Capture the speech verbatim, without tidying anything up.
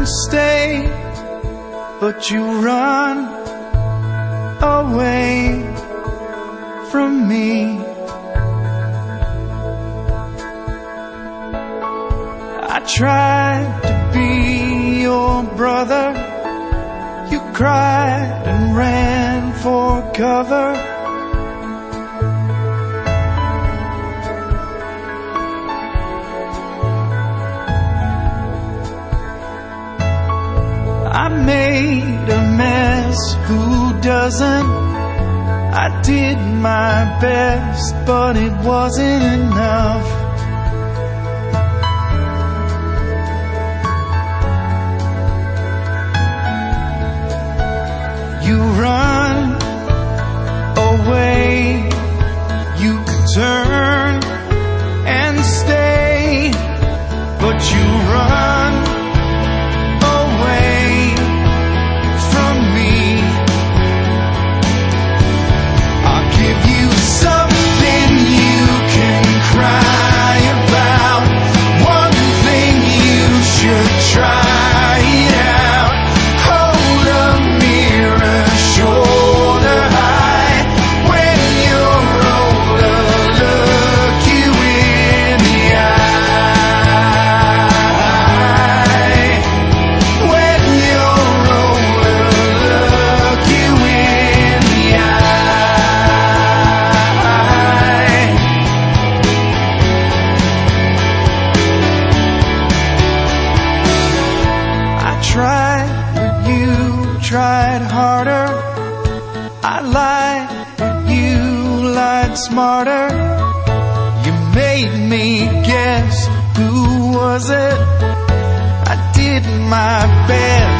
and stay, but you run away from me. I tried to be your brother. You cried and ran for cover. I made a mess, who doesn't? I did my best, but it wasn't enough. You run away, you could turn and stay, but you run away from me. I'll give you something you can cry about, one thing you should try it out. Hold a mirror shoulder high. When you're older, look you in the eye. When you're older, look you in the eye. I tried, but you tried harder. I lied, but you lied smarter. You made me guess, who was it? I did my best.